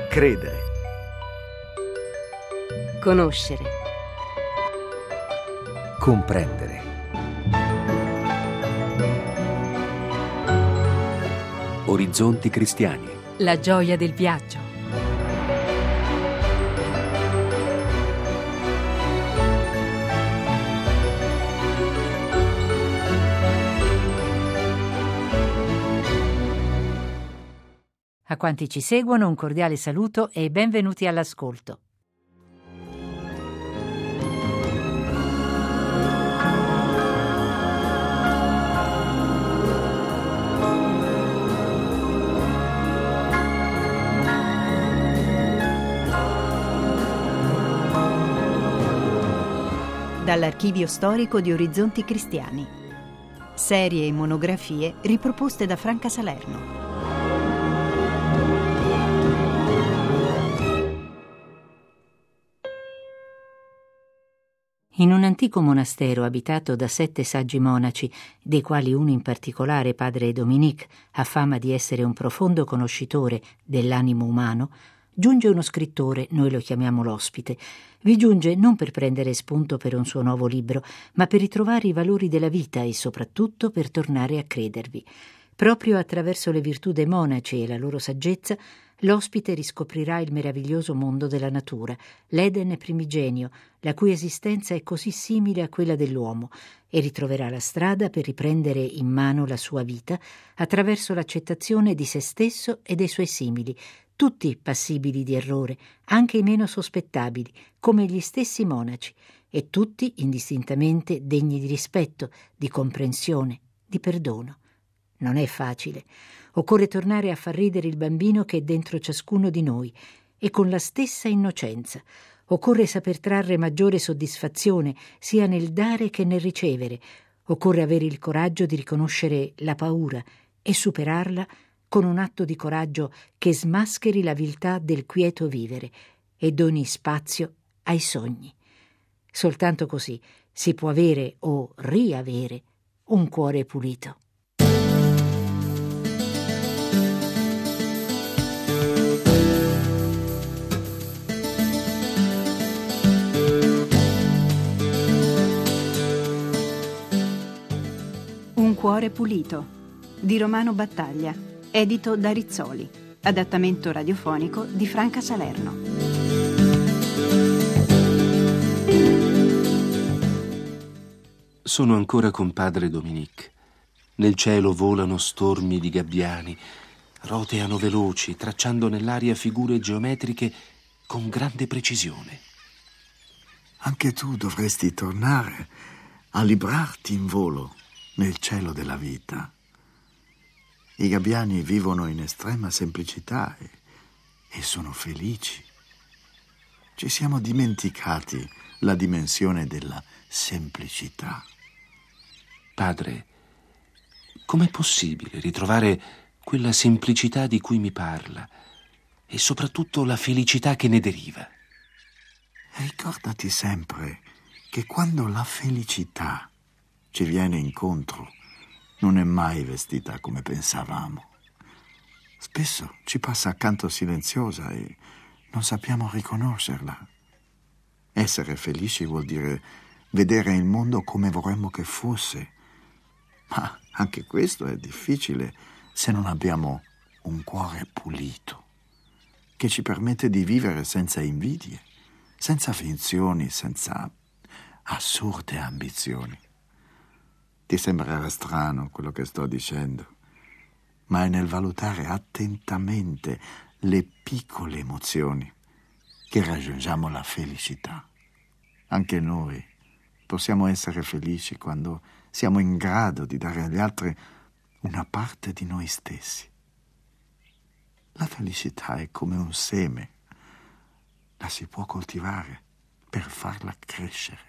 Credere. Conoscere. Comprendere. Orizzonti cristiani. La gioia del viaggio. A quanti ci seguono un cordiale saluto e benvenuti all'ascolto. Dall'archivio storico di Orizzonti Cristiani. Serie e monografie riproposte da Franca Salerno. In un antico monastero abitato da 7 saggi monaci, dei quali uno in particolare, padre Dominique, ha fama di essere un profondo conoscitore dell'animo umano, giunge uno scrittore, noi lo chiamiamo l'ospite. Vi giunge non per prendere spunto per un suo nuovo libro, ma per ritrovare i valori della vita e soprattutto per tornare a credervi. Proprio attraverso le virtù dei monaci e la loro saggezza, l'ospite riscoprirà il meraviglioso mondo della natura, l'Eden primigenio, la cui esistenza è così simile a quella dell'uomo, e ritroverà la strada per riprendere in mano la sua vita attraverso l'accettazione di se stesso e dei suoi simili, tutti passibili di errore, anche i meno sospettabili, come gli stessi monaci, e tutti indistintamente degni di rispetto, di comprensione, di perdono. Non è facile. Occorre tornare a far ridere il bambino che è dentro ciascuno di noi, e con la stessa innocenza. Occorre saper trarre maggiore soddisfazione sia nel dare che nel ricevere. Occorre avere il coraggio di riconoscere la paura e superarla con un atto di coraggio che smascheri la viltà del quieto vivere e doni spazio ai sogni. Soltanto così si può avere o riavere un cuore pulito. Un cuore pulito di Romano Battaglia, edito da Rizzoli, adattamento radiofonico di Franca Salerno. Sono ancora con padre Dominique. Nel cielo volano stormi di gabbiani, roteano veloci, tracciando nell'aria figure geometriche con grande precisione. Anche tu dovresti tornare a librarti in volo nel cielo della vita. I gabbiani vivono in estrema semplicità e sono felici. Ci siamo dimenticati la dimensione della semplicità. Padre, com'è possibile ritrovare quella semplicità di cui mi parla e soprattutto la felicità che ne deriva? Ricordati sempre che quando la felicità ci viene incontro non è mai vestita come pensavamo. Spesso ci passa accanto silenziosa e non sappiamo riconoscerla. Essere felici vuol dire vedere il mondo come vorremmo che fosse, ma anche questo è difficile se non abbiamo un cuore pulito che ci permette di vivere senza invidie, senza finzioni, senza assurde ambizioni. Ti sembrerà strano quello che sto dicendo, ma è nel valutare attentamente le piccole emozioni che raggiungiamo la felicità. Anche noi possiamo essere felici quando siamo in grado di dare agli altri una parte di noi stessi. La felicità è come un seme, la si può coltivare per farla crescere.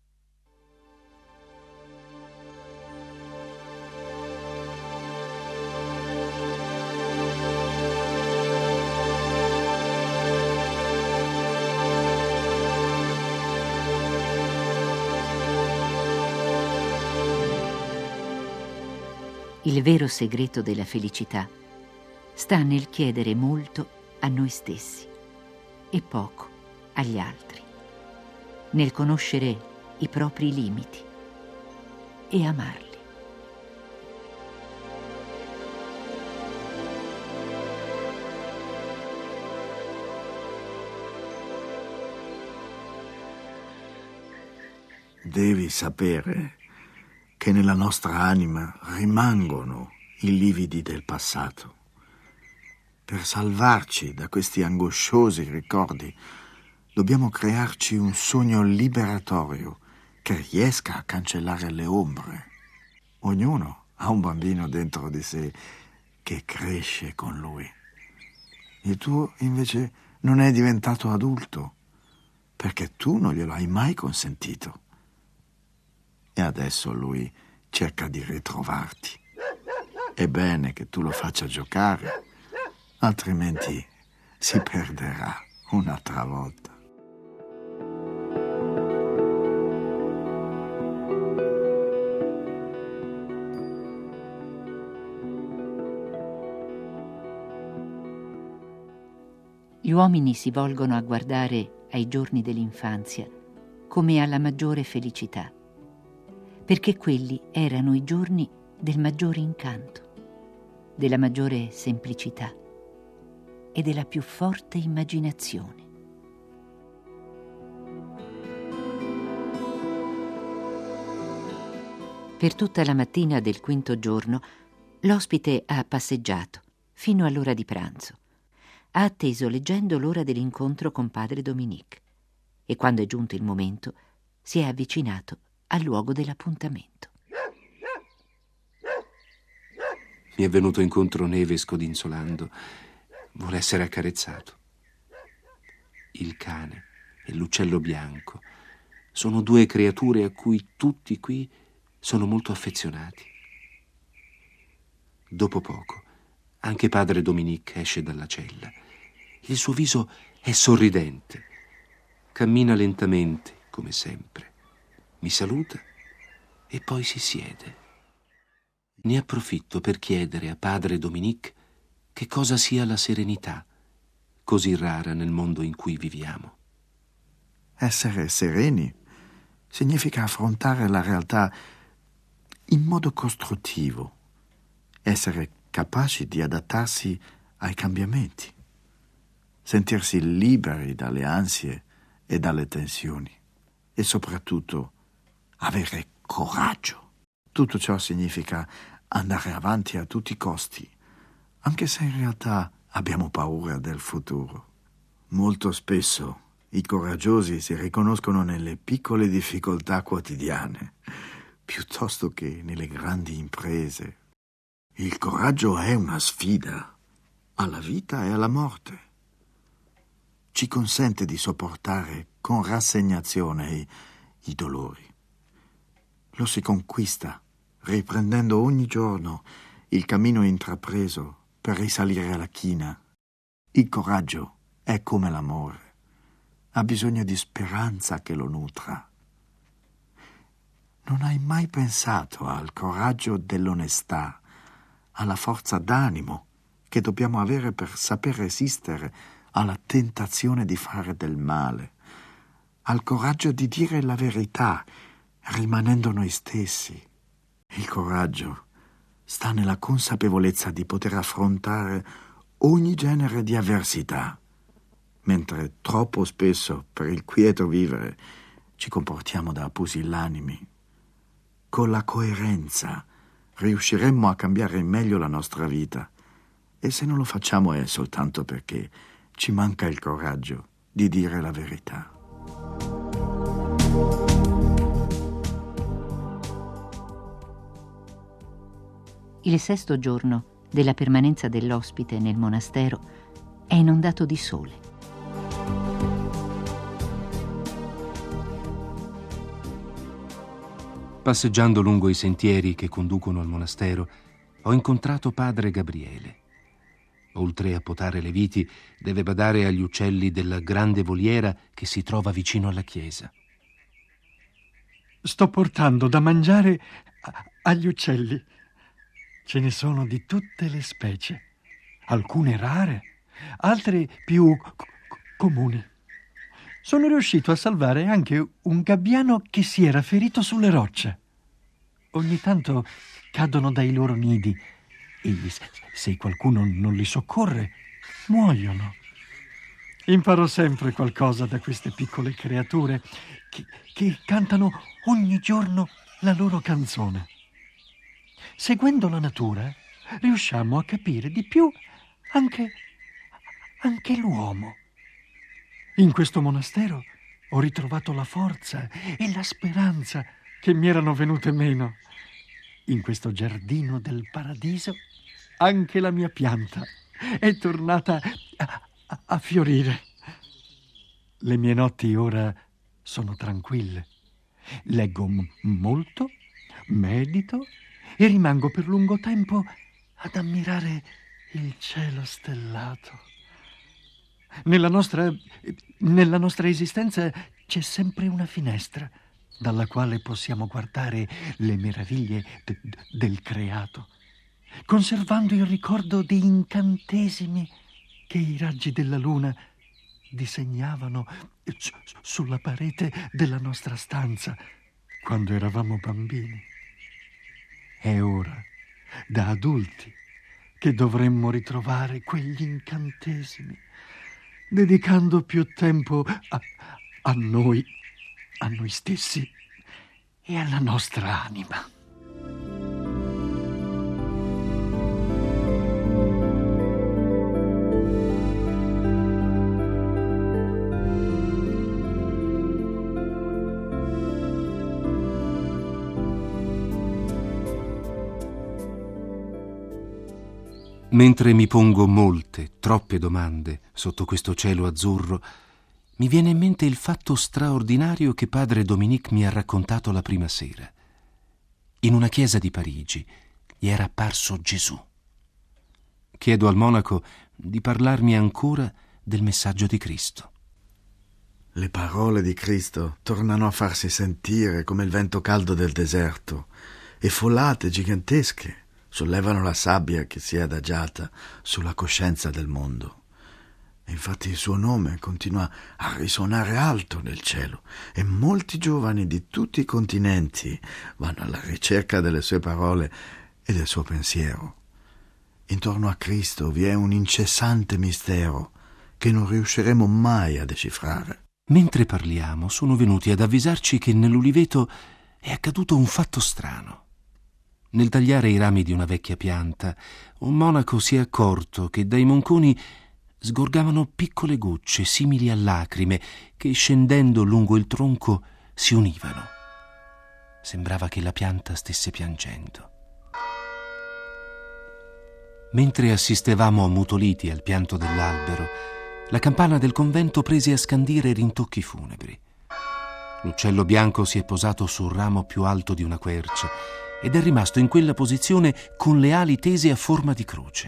Il vero segreto della felicità sta nel chiedere molto a noi stessi. e poco agli altri, nel conoscere i propri limiti e amarli. Devi sapere che nella nostra anima rimangono i lividi del passato. Per salvarci da questi angosciosi ricordi, dobbiamo crearci un sogno liberatorio che riesca a cancellare le ombre. Ognuno ha un bambino dentro di sé che cresce con lui. Il tuo, invece, non è diventato adulto perché tu non glielo hai mai consentito. E adesso lui cerca di ritrovarti. È bene che tu lo faccia giocare, altrimenti si perderà un'altra volta. Gli uomini si volgono a guardare ai giorni dell'infanzia come alla maggiore felicità, perché quelli erano i giorni del maggiore incanto, della maggiore semplicità e della più forte immaginazione. Per tutta la mattina del quinto giorno l'ospite ha passeggiato fino all'ora di pranzo. Ha atteso leggendo l'ora dell'incontro con padre Dominique e quando è giunto il momento si è avvicinato al luogo dell'appuntamento. Mi è venuto incontro Neve scodinzolando. Vuole essere accarezzato. Il cane e l'uccello bianco sono due creature a cui tutti qui sono molto affezionati. Dopo poco anche padre Dominique esce dalla cella. Il suo viso è sorridente. Cammina lentamente, come sempre. Mi saluta e poi si siede. Ne approfitto per chiedere a padre Dominique che cosa sia la serenità, così rara nel mondo in cui viviamo. Essere sereni significa affrontare la realtà in modo costruttivo, essere capaci di adattarsi ai cambiamenti, sentirsi liberi dalle ansie e dalle tensioni e soprattutto avere coraggio. Tutto ciò significa andare avanti a tutti i costi, anche se in realtà abbiamo paura del futuro. Molto spesso i coraggiosi si riconoscono nelle piccole difficoltà quotidiane, piuttosto che nelle grandi imprese. Il coraggio è una sfida alla vita e alla morte. Ci consente di sopportare con rassegnazione i dolori. Lo si conquista riprendendo ogni giorno il cammino intrapreso per risalire alla china. Il coraggio è come l'amore. Ha bisogno di speranza che lo nutra. Non hai mai pensato al coraggio dell'onestà, alla forza d'animo che dobbiamo avere per saper resistere alla tentazione di fare del male, al coraggio di dire la verità, rimanendo noi stessi. Il coraggio sta nella consapevolezza di poter affrontare ogni genere di avversità, mentre troppo spesso per il quieto vivere ci comportiamo da pusillanimi. Con la coerenza riusciremmo a cambiare in meglio la nostra vita, e se non lo facciamo è soltanto perché ci manca il coraggio di dire la verità. Il sesto giorno della permanenza dell'ospite nel monastero è inondato di sole. Passeggiando lungo i sentieri che conducono al monastero, ho incontrato padre Gabriele. Oltre a potare le viti, deve badare agli uccelli della grande voliera che si trova vicino alla chiesa. Sto portando da mangiare agli uccelli. Ce ne sono di tutte le specie, alcune rare, altre più comuni. Sono riuscito a salvare anche un gabbiano che si era ferito sulle rocce. Ogni tanto cadono dai loro nidi e se qualcuno non li soccorre, muoiono. Imparo sempre qualcosa da queste piccole creature che cantano ogni giorno la loro canzone. Seguendo la natura, riusciamo a capire di più anche l'uomo. In questo monastero ho ritrovato la forza e la speranza che mi erano venute meno. In questo giardino del paradiso anche la mia pianta è tornata a fiorire. Le mie notti ora sono tranquille. Leggo molto, medito e rimango per lungo tempo ad ammirare il cielo stellato. Nella nostra esistenza c'è sempre una finestra dalla quale possiamo guardare le meraviglie del creato, conservando il ricordo di incantesimi che i raggi della luna disegnavano sulla parete della nostra stanza quando eravamo bambini. È ora, da adulti, che dovremmo ritrovare quegli incantesimi, dedicando più tempo a noi stessi e alla nostra anima. Mentre mi pongo molte, troppe domande sotto questo cielo azzurro, mi viene in mente il fatto straordinario che padre Dominique mi ha raccontato la prima sera. In una chiesa di Parigi gli era apparso Gesù. Chiedo al monaco di parlarmi ancora del messaggio di Cristo. Le parole di Cristo tornano a farsi sentire come il vento caldo del deserto e folate gigantesche sollevano la sabbia che si è adagiata sulla coscienza del mondo. E infatti il suo nome continua a risuonare alto nel cielo e molti giovani di tutti i continenti vanno alla ricerca delle sue parole e del suo pensiero. Intorno a Cristo vi è un incessante mistero che non riusciremo mai a decifrare. Mentre parliamo, sono venuti ad avvisarci che nell'uliveto è accaduto un fatto strano. Nel tagliare i rami di una vecchia pianta, un monaco si è accorto che dai monconi sgorgavano piccole gocce simili a lacrime che, scendendo lungo il tronco, si univano. Sembrava che la pianta stesse piangendo. Mentre assistevamo ammutoliti al pianto dell'albero, la campana del convento prese a scandire rintocchi funebri. L'uccello bianco si è posato sul ramo più alto di una quercia ed è rimasto in quella posizione con le ali tese a forma di croce.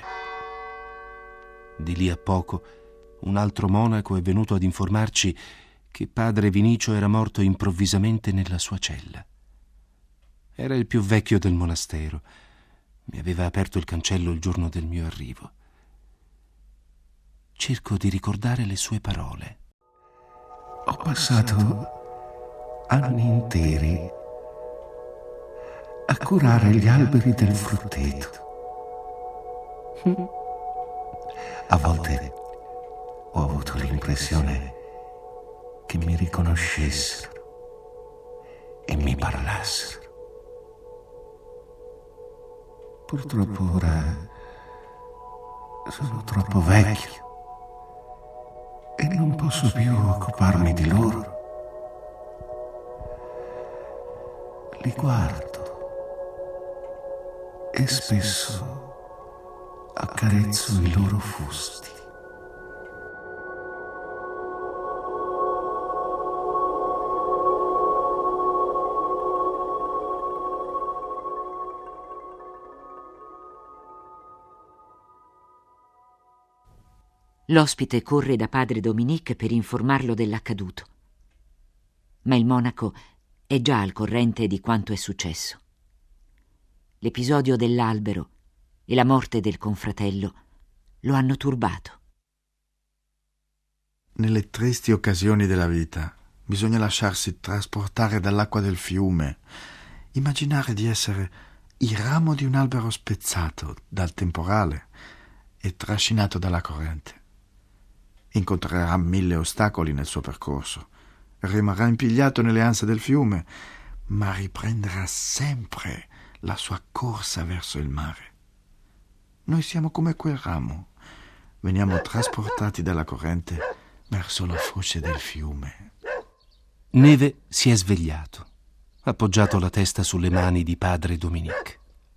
Di lì a poco un altro monaco è venuto ad informarci che padre Vinicio era morto improvvisamente nella sua cella. Era il più vecchio del monastero. Mi aveva aperto il cancello il giorno del mio arrivo. Cerco di ricordare le sue parole. Ho passato anni interi a curare gli alberi del frutteto. A volte ho avuto l'impressione che mi riconoscessero e mi parlassero. Purtroppo ora sono troppo vecchio e non posso più occuparmi di loro. Li guardo e spesso accarezzo i loro fusti. L'ospite corre da padre Dominique per informarlo dell'accaduto. Ma il monaco è già al corrente di quanto è successo. L'episodio dell'albero e la morte del confratello lo hanno turbato. nelle tristi occasioni della vita bisogna lasciarsi trasportare dall'acqua del fiume, immaginare di essere il ramo di un albero spezzato dal temporale e trascinato dalla corrente. Incontrerà 1000 ostacoli nel suo percorso, rimarrà impigliato nelle anse del fiume, ma riprenderà sempre la sua corsa verso il mare. Noi siamo come quel ramo, veniamo trasportati dalla corrente verso la foce del fiume. Neve si è svegliato, ha appoggiato la testa sulle mani di padre Dominique.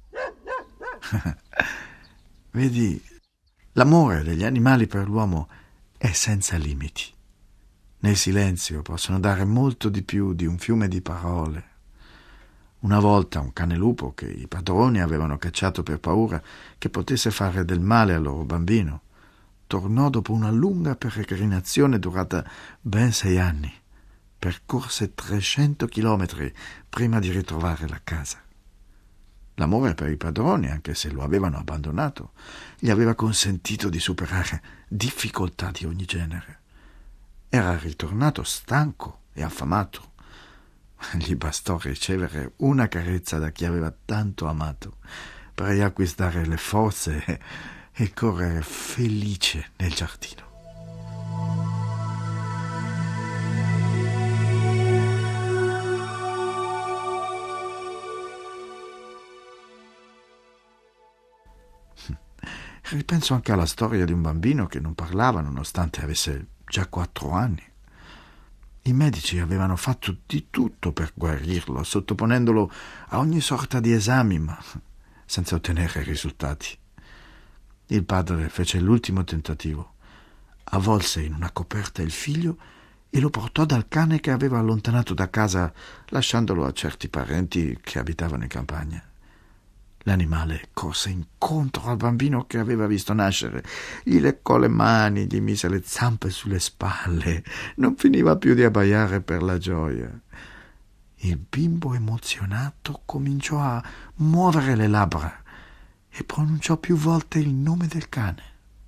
Vedi, l'amore degli animali per l'uomo è senza limiti. Nel silenzio possono dare molto di più di un fiume di parole. Una volta un cane lupo che i padroni avevano cacciato per paura che potesse fare del male al loro bambino tornò dopo una lunga peregrinazione durata ben 6 anni. Percorse 300 chilometri prima di ritrovare la casa. L'amore per i padroni, anche se lo avevano abbandonato, gli aveva consentito di superare difficoltà di ogni genere. Era ritornato stanco e affamato. Gli bastò ricevere una carezza da chi aveva tanto amato per riacquistare le forze e correre felice nel giardino. Ripenso anche alla storia di un bambino che non parlava nonostante avesse già 4 anni. I medici avevano fatto di tutto per guarirlo, sottoponendolo a ogni sorta di esami, ma senza ottenere risultati. Il padre fece l'ultimo tentativo. Avvolse in una coperta il figlio e lo portò dal cane che aveva allontanato da casa, lasciandolo a certi parenti che abitavano in campagna. L'animale corse incontro al bambino che aveva visto nascere, gli leccò le mani, gli mise le zampe sulle spalle, non finiva più di abbaiare per la gioia. Il bimbo emozionato cominciò a muovere le labbra e pronunciò più volte il nome del cane.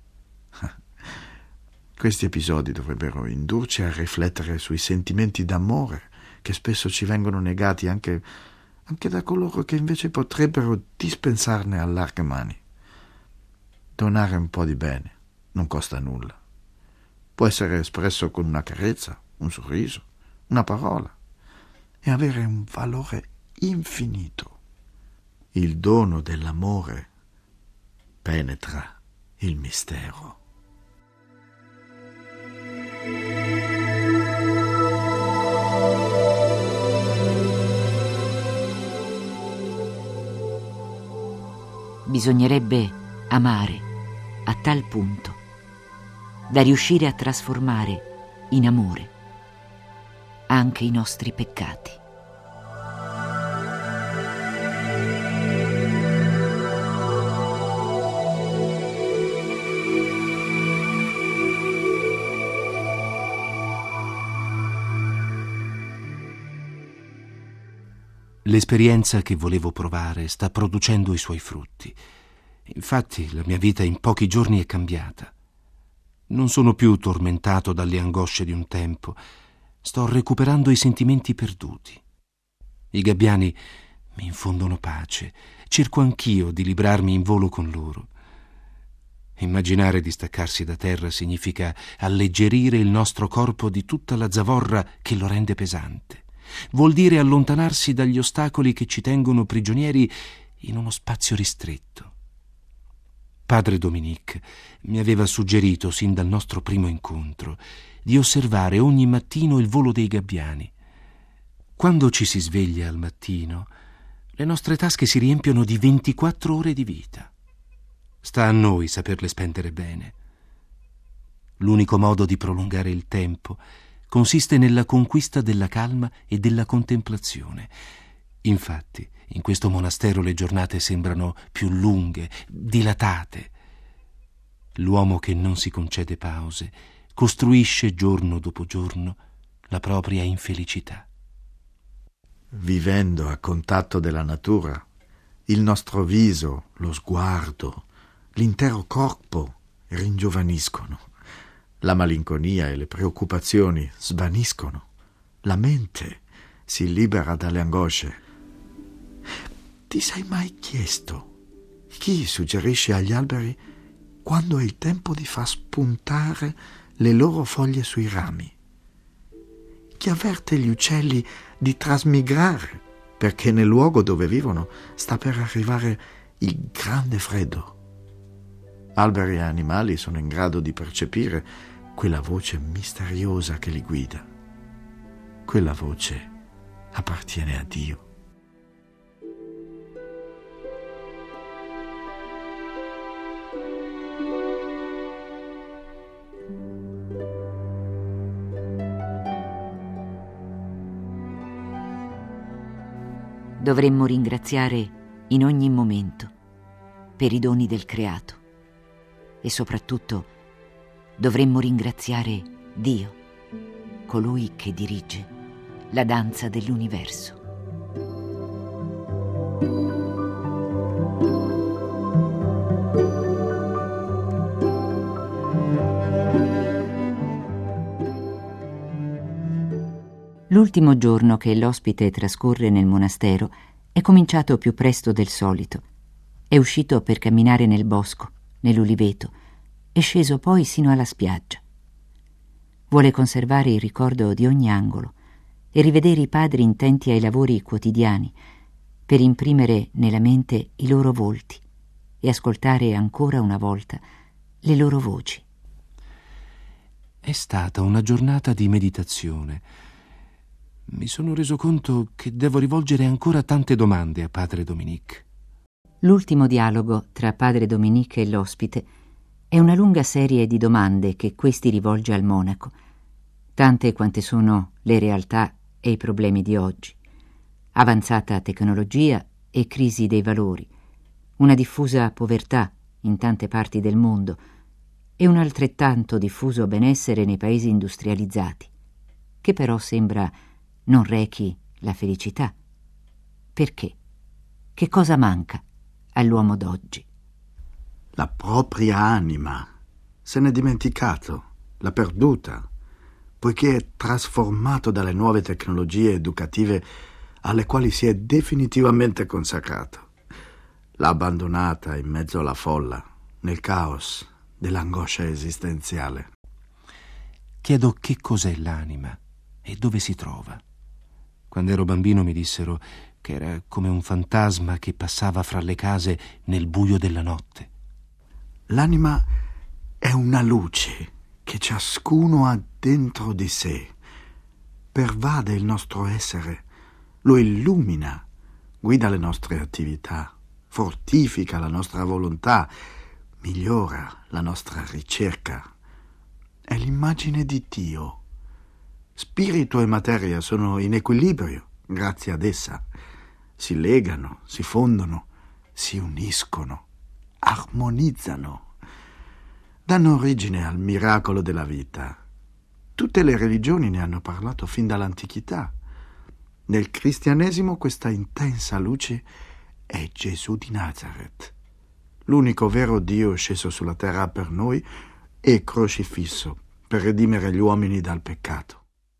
Questi episodi dovrebbero indurci a riflettere sui sentimenti d'amore che spesso ci vengono negati anche da coloro che invece potrebbero dispensarne a larghe mani. Donare un po' di bene non costa nulla. Può essere espresso con una carezza, un sorriso, una parola e avere un valore infinito. Il dono dell'amore penetra il mistero. Bisognerebbe amare a tal punto da riuscire a trasformare in amore anche i nostri peccati. L'esperienza che volevo provare sta producendo i suoi frutti. Infatti, la mia vita in pochi giorni è cambiata. Non sono più tormentato dalle angosce di un tempo. Sto recuperando i sentimenti perduti. I gabbiani mi infondono pace. Cerco anch'io di librarmi in volo con loro. Immaginare di staccarsi da terra significa alleggerire il nostro corpo di tutta la zavorra che lo rende pesante. Vuol dire allontanarsi dagli ostacoli che ci tengono prigionieri in uno spazio ristretto. Padre Dominique mi aveva suggerito sin dal nostro primo incontro di osservare ogni mattino il volo dei gabbiani. Quando ci si sveglia al mattino, le nostre tasche si riempiono di 24 ore di vita. Sta a noi saperle spendere bene. L'unico modo di prolungare il tempo consiste nella conquista della calma e della contemplazione. Infatti, in questo monastero le giornate sembrano più lunghe, dilatate. L'uomo che non si concede pause costruisce giorno dopo giorno la propria infelicità. Vivendo a contatto della natura, il nostro viso, lo sguardo, l'intero corpo ringiovaniscono. La malinconia e le preoccupazioni svaniscono. La mente si libera dalle angosce. Ti sei mai chiesto chi suggerisce agli alberi quando è il tempo di far spuntare le loro foglie sui rami? Chi avverte gli uccelli di trasmigrare perché nel luogo dove vivono sta per arrivare il grande freddo? Alberi e animali sono in grado di percepire quella voce misteriosa che li guida. Quella voce appartiene a Dio. Dovremmo ringraziare in ogni momento per i doni del creato e soprattutto dovremmo ringraziare Dio, colui che dirige la danza dell'universo. L'ultimo giorno che l'ospite trascorre nel monastero è cominciato più presto del solito. È uscito per camminare nel bosco, nell'uliveto, e sceso poi sino alla spiaggia. Vuole conservare il ricordo di ogni angolo e rivedere i padri intenti ai lavori quotidiani, per imprimere nella mente i loro volti e ascoltare ancora una volta le loro voci. È stata una giornata di meditazione. Mi sono reso conto che devo rivolgere ancora tante domande a padre Dominique. L'ultimo dialogo tra padre Dominique e l'ospite è una lunga serie di domande che questi rivolge al monaco, tante quante sono le realtà e i problemi di oggi. Avanzata tecnologia e crisi dei valori, una diffusa povertà in tante parti del mondo e un altrettanto diffuso benessere nei paesi industrializzati, che però sembra non rechi la felicità. Perché? Che cosa manca all'uomo d'oggi? La propria anima. Se n'è dimenticato, l'ha perduta, poiché è trasformato dalle nuove tecnologie educative alle quali si è definitivamente consacrato. L'ha abbandonata in mezzo alla folla, nel caos dell'angoscia esistenziale. Chiedo che cos'è l'anima e dove si trova. Quando ero bambino mi dissero che era come un fantasma che passava fra le case nel buio della notte. L'anima è una luce che ciascuno ha dentro di sé. Pervade il nostro essere, lo illumina, guida le nostre attività, fortifica la nostra volontà, migliora la nostra ricerca. È l'immagine di Dio. Spirito e materia sono in equilibrio grazie ad essa. Si legano, si fondono, si uniscono, armonizzano. Danno origine al miracolo della vita. Tutte le religioni ne hanno parlato fin dall'antichità. Nel cristianesimo questa intensa luce è Gesù di Nazareth, l'unico vero Dio sceso sulla terra per noi e crocifisso per redimere gli uomini dal peccato.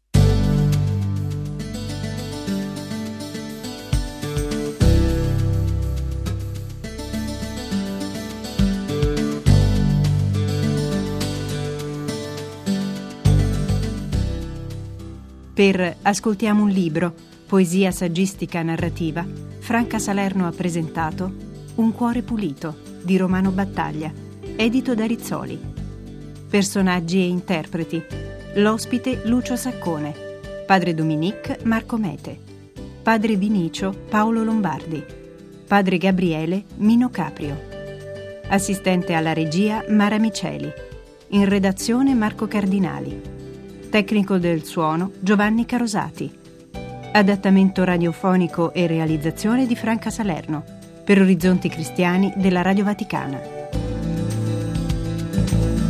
Per Ascoltiamo un libro, poesia saggistica narrativa, Franca Salerno ha presentato Un cuore pulito di Romano Battaglia, edito da Rizzoli. Personaggi e interpreti: l'ospite Lucio Saccone, padre Dominique Marco Mete, padre Vinicio Paolo Lombardi, padre Gabriele Mino Caprio, assistente alla regia Mara Miceli, in redazione Marco Cardinali, tecnico del suono Giovanni Carosati. Adattamento radiofonico e realizzazione di Franca Salerno per Orizzonti Cristiani della Radio Vaticana.